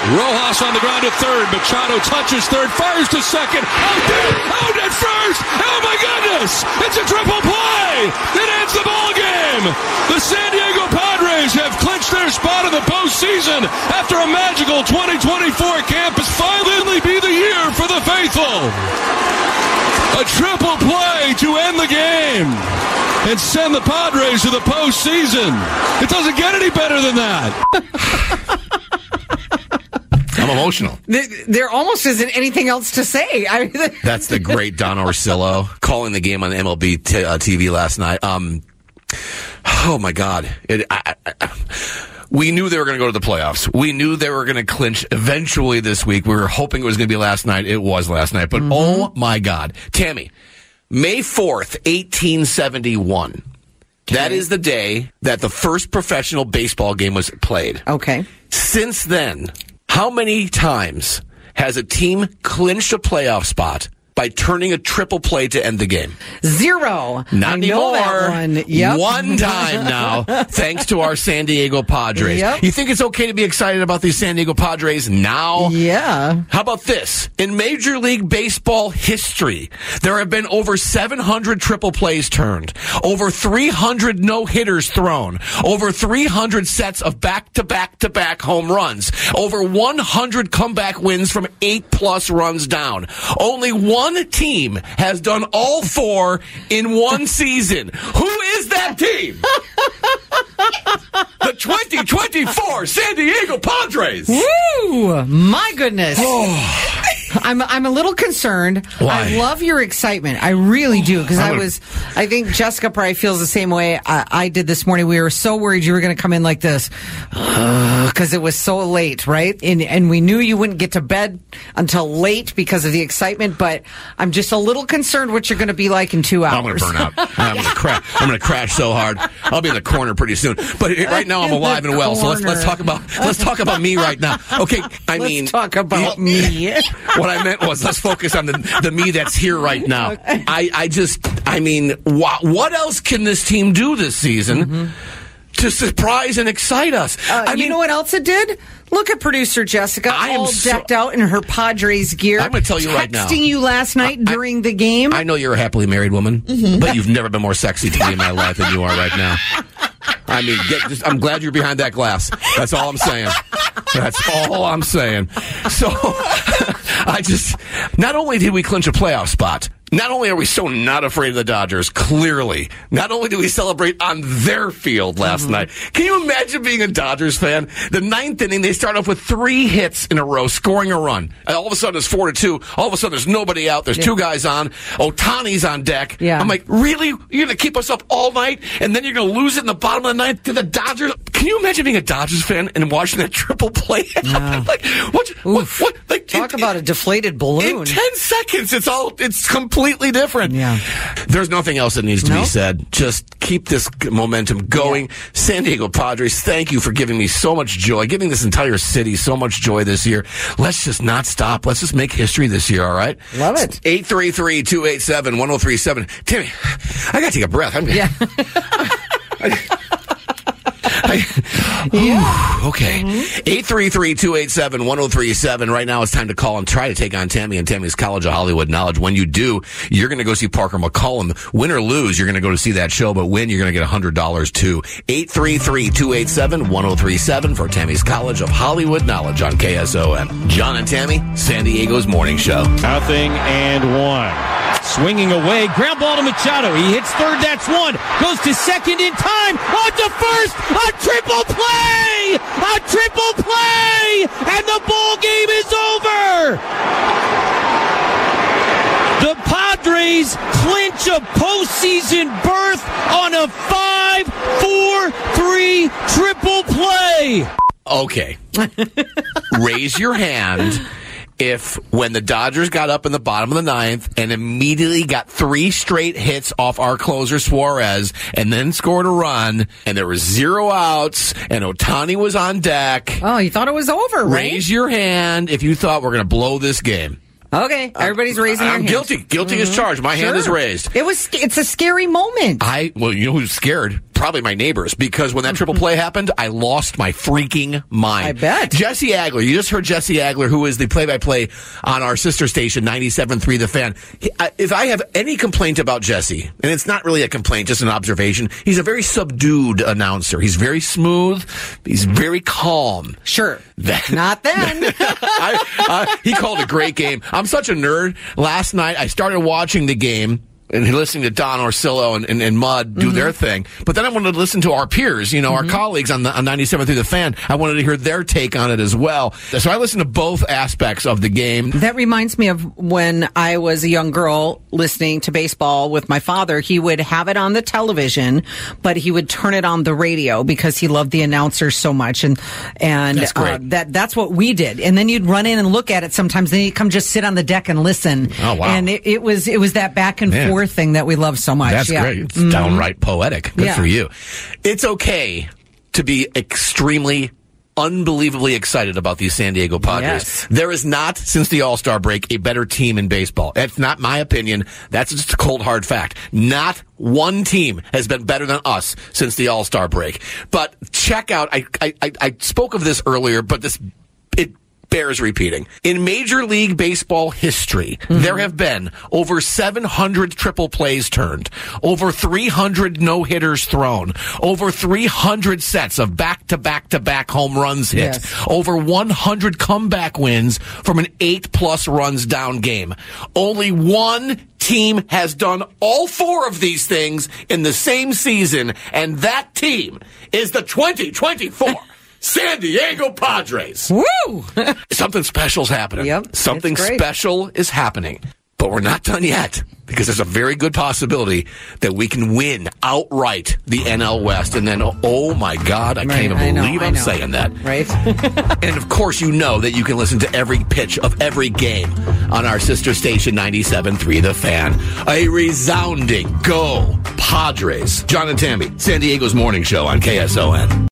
Rojas on the ground at third. Machado touches third, fires to second. Out at first. Oh my goodness! It's a triple play. It ends the ball game. The San Diego Padres have clinched their spot in the postseason after a magical 2024 camp has finally be the year for the faithful. A triple play to end the game and send the Padres to the postseason. It doesn't get any better than that. I'm emotional. There almost isn't anything else to say. That's the great Don Orsillo calling the game on MLB TV last night. Oh, my God. We knew they were going to go to the playoffs. We knew they were going to clinch eventually this week. We were hoping it was going to be last night. It was last night. But oh, my God. Tammy, May 4th, 1871. Okay. That is the day that the first professional baseball game was played. Okay. Since then, how many times has a team clinched a playoff spot by turning a triple play to end the game? 0. Not anymore. That one. Yep. One time now, thanks to our San Diego Padres. Yep. You think it's okay to be excited about these San Diego Padres now? Yeah. How about this? In Major League Baseball history, there have been over 700 triple plays turned, over 300 no-hitters thrown, over 300 sets of back-to-back-to-back home runs, over 100 comeback wins from 8+ runs down. Only one team has done all 4 in one season. Who is that team? The 2024 San Diego Padres. Woo! My goodness. I'm a little concerned. Why? I love your excitement. I really do. Because I think Jessica probably feels the same way I did this morning. We were so worried you were going to come in like this. Because it was so late, right? And we knew you wouldn't get to bed until late because of the excitement. But I'm just a little concerned what you're going to be like in 2 hours. I'm going to burn out. I'm going to crash so hard. I'll be in the corner pretty soon. But right now I'm alive and well. So let's talk about me right now. Okay. Let's talk about me. What I meant was let's focus on the me that's here right now. Okay. What else can this team do this season to surprise and excite us? You know what else it did? Look at producer Jessica, all decked out in her Padres gear. I'm going to tell you right now. Texting you last night during the game. I know you're a happily married woman, but you've never been more sexy to me in my life than you are right now. I mean, I'm glad you're behind that glass. That's all I'm saying. That's all I'm saying. So, not only did we clinch a playoff spot, not only are we so not afraid of the Dodgers, clearly, not only do we celebrate on their field last night. Can you imagine being a Dodgers fan? The 9th inning, they start off with 3 hits in a row, scoring a run. All of a sudden, it's 4-2. All of a sudden, there's nobody out. There's 2 guys on. Ohtani's on deck. Yeah. I'm like, really? You're going to keep us up all night, and then you're going to lose it in the bottom of the 9th to the Dodgers? Can you imagine being a Dodgers fan and watching that triple play happen? Like, what? Like, talk about a deflated balloon. In 10 seconds, it's completely different. Yeah. There's nothing else that needs to be said. Just keep this momentum going. Yeah. San Diego Padres, thank you for giving me so much joy, giving this entire city so much joy this year. Let's just not stop. Let's just make history this year, all right? Love it. 833-287-1037. Timmy, I got to take a breath. Okay. 833-287-1037. Right now it's time to call and try to take on Tammy and Tammy's College of Hollywood Knowledge. When you do, you're going to go see Parker McCollum. Win or lose, you're going to go to see that show, but win, you're going to get $100 too. 833-287-1037 for Tammy's College of Hollywood Knowledge on KSOM. John and Tammy, San Diego's morning show. 0-1. Swinging away, ground ball to Machado. He hits third, that's 1. Goes to second in time. On to first. A triple play! A triple play! And the ball game is over! The Padres clinch a postseason berth on a 5-4-3 triple play. Okay. Raise your hand if when the Dodgers got up in the bottom of the 9th and immediately got 3 straight hits off our closer Suarez and then scored a run and there were 0 outs and Ohtani was on deck. Oh, you thought it was over, right? Raise your hand if you thought we're going to blow this game. Okay, everybody's raising their I'm hands. guilty as charged. My hand is raised. It's a scary moment. Well, you know who's scared? probably my neighbors, because when that triple play happened, I lost my freaking mind. I bet. Jesse Agler, you just heard Jesse Agler, who is the play-by-play on our sister station, 97.3 The Fan. If I have any complaint about Jesse, and it's not really a complaint, just an observation, he's a very subdued announcer. He's very smooth. He's very calm. Sure. Not then. He called a great game. I'm such a nerd. Last night, I started watching the game and listening to Don Orsillo and Mud do their thing. But then I wanted to listen to our peers, our colleagues on 97 through The Fan. I wanted to hear their take on it as well. So I listened to both aspects of the game. That reminds me of when I was a young girl listening to baseball with my father. He would have it on the television, but he would turn it on the radio because he loved the announcers so much. And that's great. That's what we did. And then you'd run in and look at it sometimes. Then you'd come just sit on the deck and listen. Oh, wow. And it was that back and forth thing that we love so much. That's great. It's downright poetic. Good for you. It's okay to be extremely, unbelievably excited about these San Diego Padres. Yes. There is not, since the All-Star break, a better team in baseball. It's not my opinion. That's just a cold, hard fact. Not one team has been better than us since the All-Star break. But check out, I spoke of this earlier, but it bears repeating. In Major League Baseball history, there have been over 700 triple plays turned, over 300 no-hitters thrown, over 300 sets of back-to-back-to-back home runs hit, over 100 comeback wins from an 8+ runs down game. Only one team has done all four of these things in the same season, and that team is the 2024 San Diego Padres. Woo! Something special's happening. Yep, Something special is happening. But we're not done yet, because there's a very good possibility that we can win outright the NL West. And then, oh my God, I can't even believe I'm saying that. Right. And of course, you know that you can listen to every pitch of every game on our sister station, 97.3 The Fan. A resounding go Padres. John and Tammy, San Diego's morning show on KSON.